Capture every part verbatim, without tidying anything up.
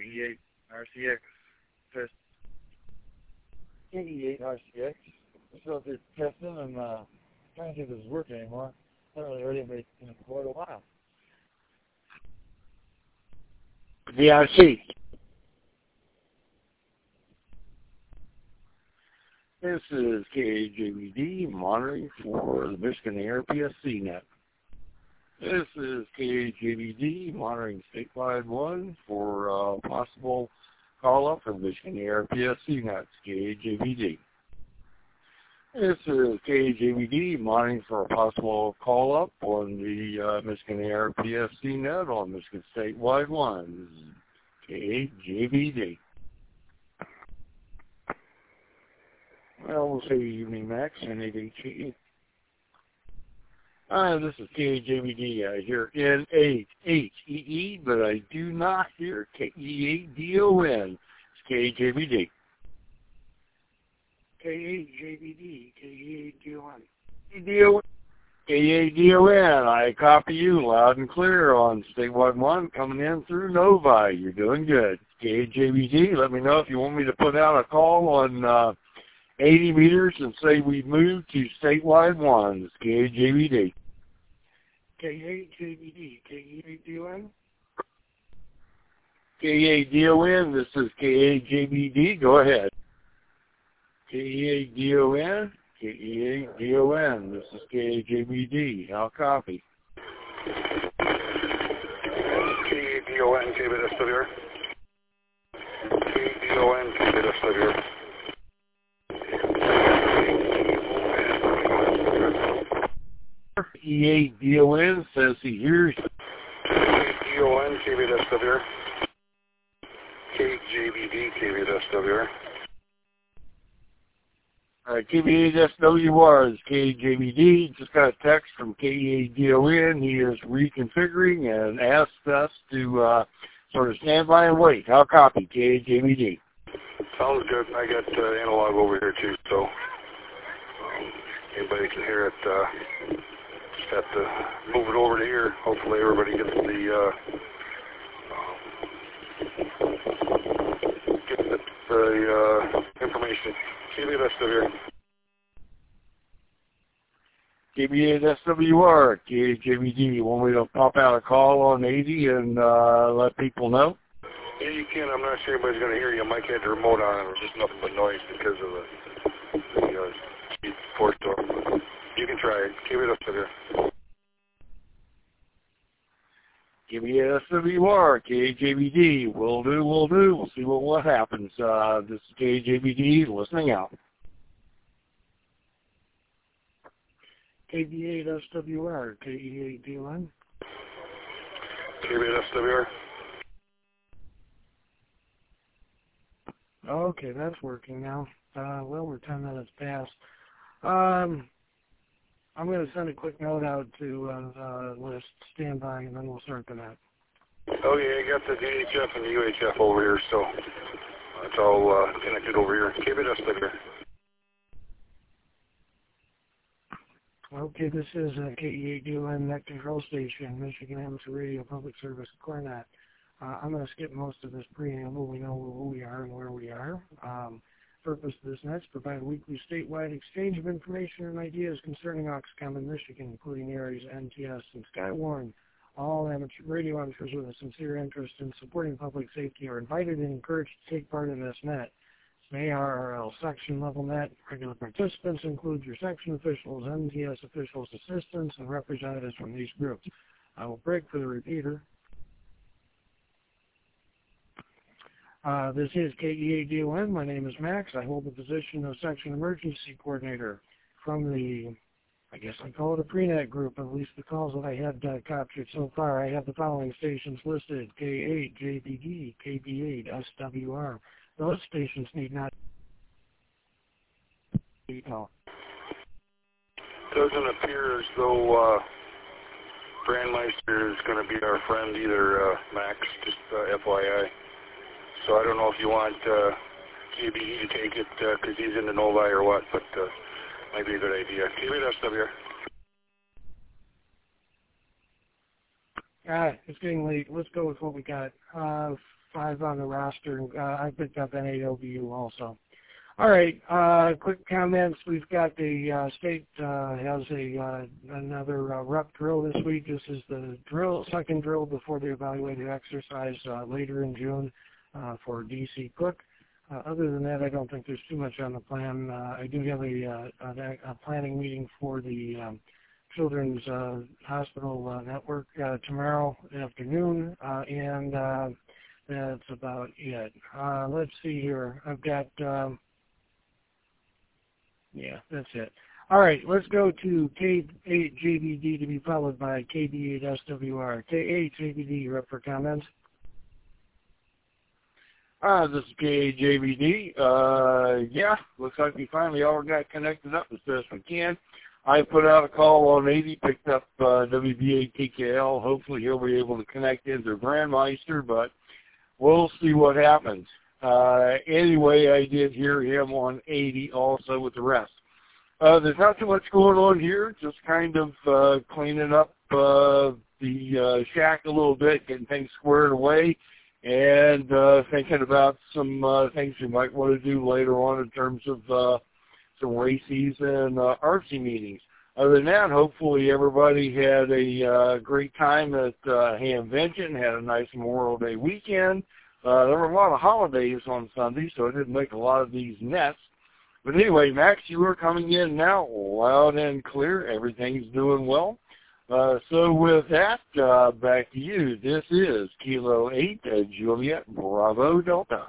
E eight R C X test. K E eight R C X. So if it's testing and uh, trying to see if this is working anymore. I haven't really heard anybody in it for a while. V R C. This is K A J B D monitoring for the Michigan Air P S C net. This is K A J B D monitoring statewide one for uh, possible call-up for the Michigan Air P S C net. K A J B D. This is K A J B D monitoring for a possible call-up on the uh, Michigan Air P S C net on Michigan statewide one. This is K A J B D. Well, we'll say evening, Max, and eight H E. Uh, this is K A J B D. I hear N eight H E E, but I do not hear K E eight D O N. It's K A J B D. K A J B D, K E eight D O N. K E eight D O N, I copy you loud and clear on statewide one coming in through Novi. You're doing good. K A J B D, let me know if you want me to put out a call on uh, eighty meters and say we've moved to statewide one. It's K A J B D. K A J B D, K E eight D O N. K E eight D O N, this is K A J B D. Go ahead. K E eight D O N, K E eight D O N, this is K A J B D. I'll copy. K E eight D O N, K B S W R. K E eight D O N, K B S W R. K E eight D O N says he hears you. K E eight D O N, K B S W R. K eight J B D, K B S W R. All right, K B eight S W R is K A J B D. Just got a text from K E eight D O N. He is reconfiguring and asked us to uh, sort of stand by and wait. I'll copy K A J B D. Sounds good. I got uh, analog over here too, so um, anybody can hear it. Uh, just have to move it over to here. Hopefully everybody gets the uh, um, gets the, the uh, information. K B S W R. K B eight S W R, K A J B D. You want me to pop out a call on eighty and uh, let people know? Yeah, you can. I'm not sure anybody's going to hear you. I might get the remote on. It was just nothing but noise because of the, the uh, speed force door. You can try it. K B S W R. K B eight S W R, K A J B D. Will do, will do. We'll see what, what happens. Uh, this is K A J B D listening out. K B eight S W R, K E eight D O N. K B eight S W R. Okay, that's working now. Uh, well, we're ten minutes past. Um, I'm going to send a quick note out to uh, uh, list stand by, and then we'll start the net. Oh yeah, I got the D H F and the U H F over here, so it's all uh, connected over here. K B eight S W R. Okay, this is uh, K E eight D O N Net Control Station, Michigan Amateur Radio Public Service Cornet. Uh, I'm going to skip most of this preamble. We know who we are and where we are. Um, purpose of this net is to provide a weekly statewide exchange of information and ideas concerning Oxcom in Michigan, including areas N T S and Skywarn. All amateur radio amateurs with a sincere interest in supporting public safety are invited and encouraged to take part in this net. It's an A R R L section level net. Regular participants include your section officials, N T S officials, assistants, and representatives from these groups. I will break for the repeater. Uh, this is K E eight D O N. My name is Max. I hold the position of Section Emergency Coordinator from the, I guess I call it a pre-net group, at least the calls that I had uh, captured so far. I have the following stations listed: K eight J B D, K B eight S W R. Those stations need not be called. Doesn't appear as though uh, Brandmeister is going to be our friend either, uh, Max, just uh, F Y I. So I don't know if you want uh, J B E to take it because uh, he's in the Novi or what, but uh, might be a good idea. K B eight S W R. Ah, it's getting late. Let's go with what we got. Uh, five on the roster. Uh, I picked up N eight O B U also. All right, uh, quick comments. We've got the uh, state uh, has a uh, another uh, rep drill this week. This is the drill, second drill before the evaluated exercise uh, later in June uh, for D C Cook. Uh, other than that, I don't think there's too much on the plan. Uh, I do have a, uh, a, a planning meeting for the um, Children's uh, Hospital uh, Network uh, tomorrow afternoon, uh, and uh, that's about it. Uh, let's see here. I've got, um, yeah, that's it. All right, let's go to K eight J B D to be followed by K B eight S W R. K eight J B D, you're up for comments. Uh, this is K A J B D. Uh, yeah, looks like we finally all got connected up as best we can. I put out a call on eighty, picked up uh, W B A T K L. Hopefully he'll be able to connect into Brandmeister, but we'll see what happens. Uh, anyway, I did hear him on eighty also with the rest. Uh, there's not too much going on here, just kind of uh, cleaning up uh, the uh, shack a little bit, getting things squared away, and uh, thinking about some uh, things we might want to do later on in terms of uh, some races and uh, R C meetings. Other than that, hopefully everybody had a uh, great time at uh, Hamvention, had a nice Memorial Day weekend. Uh, there were a lot of holidays on Sunday, so I didn't make a lot of these nets. But anyway, Max, you are coming in now loud and clear. Everything's doing well. Uh, so with that, uh, back to you. This is Kilo eight at Juliet Bravo Delta.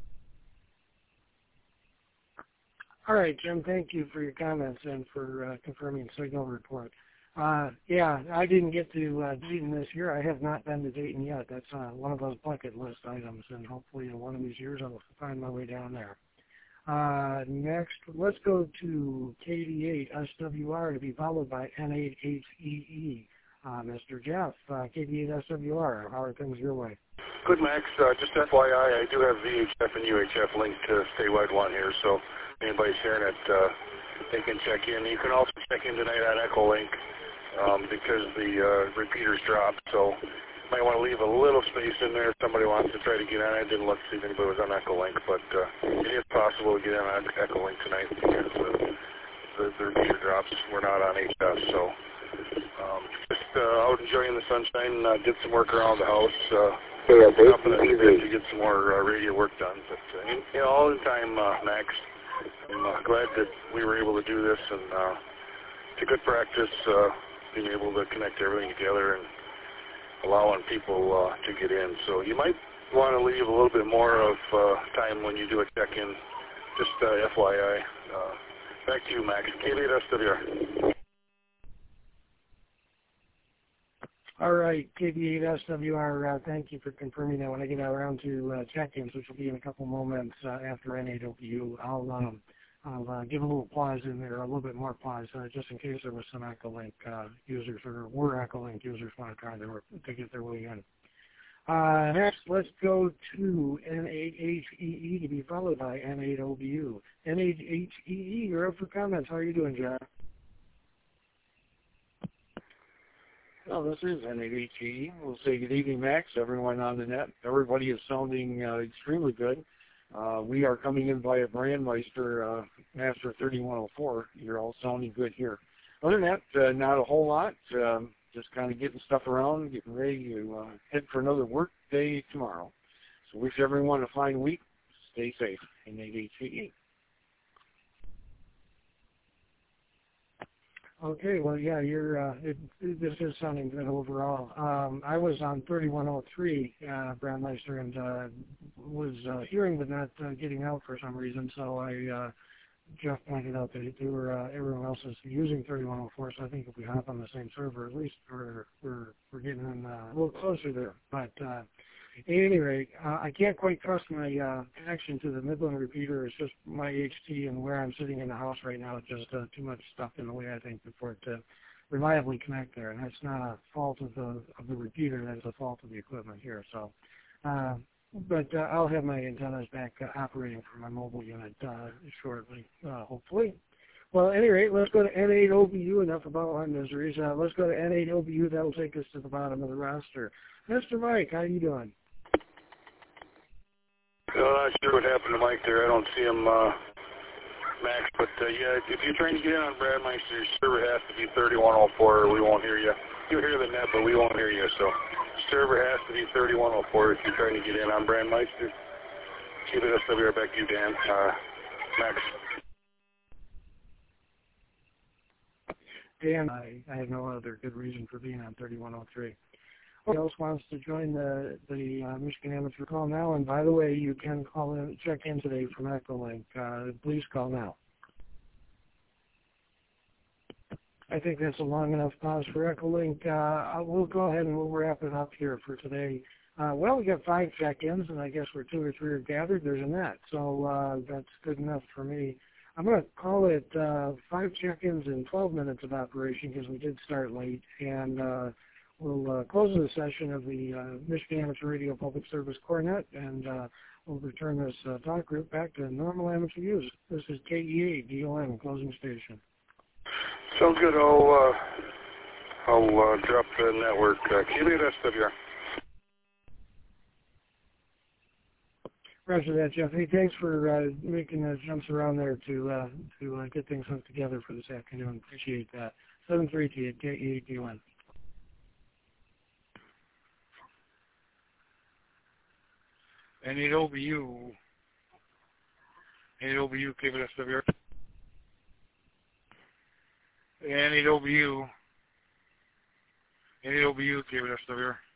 All right, Jim, thank you for your comments and for uh, confirming the signal report. Uh, yeah, I didn't get to uh, Dayton this year. I have not been to Dayton yet. That's uh, one of those bucket list items, and hopefully in one of these years I'll find my way down there. Uh, next, let's go to K D eight S W R to be followed by N eight H E E. Uh, Mister Jeff, uh, K D eight S W R, how are things your way? Good, Max. Uh, just F Y I, I do have V H F and U H F linked to statewide one here, so anybody's hearing it, uh, they can check in. You can also check in tonight on Echolink um, because the uh, repeaters dropped, so you might want to leave a little space in there if somebody wants to try to get on. I didn't look to see if anybody was on Echolink, but uh, it is possible to get on Echolink tonight because the, the, the repeater drops. We're not on H F, so um, just uh, out enjoying the sunshine. Uh, did some work around the house. Uh, Nothing to get some more uh, radio work done, but uh, in, you know, all the time, uh, Max. I'm uh, glad that we were able to do this, and uh, it's a good practice uh, being able to connect everything together and allowing people uh, to get in. So you might want to leave a little bit more of uh, time when you do a check-in, just uh, F Y I. Uh, back to you, Max. K eight S W R. All right, K B eight S W R, uh, thank you for confirming that. When I get around to uh, check-ins, which will be in a couple moments uh, after N eight O B U, I'll, um, I'll uh, give a little pause in there, a little bit more pause, uh, just in case there was some Echolink uh, users or were Echolink users want to try their, to get their way in. Uh, next, let's go to N eight H E E to be followed by N eight O B U. N eight H E E, you're up for comments. How are you doing, Jeff? Well, this is N eight H E E. We'll say good evening, Max, everyone on the net. Everybody is sounding uh, extremely good. Uh, we are coming in via Brandmeister, uh, Master thirty-one oh four. You're all sounding good here. Other than that, uh, not a whole lot. Um, just kind of getting stuff around, getting ready to uh, head for another work day tomorrow. So wish everyone a fine week. Stay safe. N eight H E E. Okay, well, yeah, you're, uh, it, it, this is sounding good overall. Um, I was on thirty-one oh three, uh, Brandmeister, and uh, was uh, hearing but not uh, getting out for some reason, so I, uh, Jeff pointed out that they were, uh, everyone else is using thirty-one oh four, so I think if we hop on the same server, at least we're, we're, we're getting in, uh, a little closer there. But uh, at any rate, uh, I can't quite trust my uh, connection to the Midland repeater. It's just my H T and where I'm sitting in the house right now. It's just uh, too much stuff in the way, I think, for it to reliably connect there. And that's not a fault of the of the repeater. That's a fault of the equipment here. So, uh, but uh, I'll have my antennas back uh, operating for my mobile unit uh, shortly, uh, hopefully. Well, at any rate, let's go to N eight O B U. Enough about my miseries. Uh, let's go to N eight O B U. That'll take us to the bottom of the roster. Mister Mike, how you doing? Well, I'm not sure what happened to Mike there. I don't see him, uh, Max. But, uh, yeah, if you're trying to get in on Bradmeister, your server has to be thirty-one oh four or we won't hear you. You'll hear the net, but we won't hear you. So server has to be thirty-one oh four if you're trying to get in on Bradmeister. G B S W R, back to you, Dan. Uh, Max. Dan, I, I have no other good reason for being on thirty-one oh three. Who else wants to join the the uh, Michigan Amateur Call now? And by the way, you can call in, check in today from Echolink. Uh, please call now. I think that's a long enough pause for Echolink. Uh, we'll go ahead and we'll wrap it up here for today. Uh, well, we got five check-ins, and I guess where two or three are gathered, there's a net. So uh, that's good enough for me. I'm going to call it uh, five check-ins in twelve minutes of operation because we did start late. And uh, we'll uh, close the session of the uh, Michigan Amateur Radio Public Service Cornet, and uh, we'll return this uh, talk group back to normal amateur use. This is K E A D O M, closing station. Sounds good. I'll, uh, I'll uh, drop the network. Uh, Q B S W R. Roger that, Jeff. Hey, thanks for uh, making the jumps around there to uh, to uh, get things hooked together for this afternoon. Appreciate that. seven three two at K E A D O M. N eight O B U. N eight O B U, K B S W R. N eight O B U. N eight O B U, K B S W R.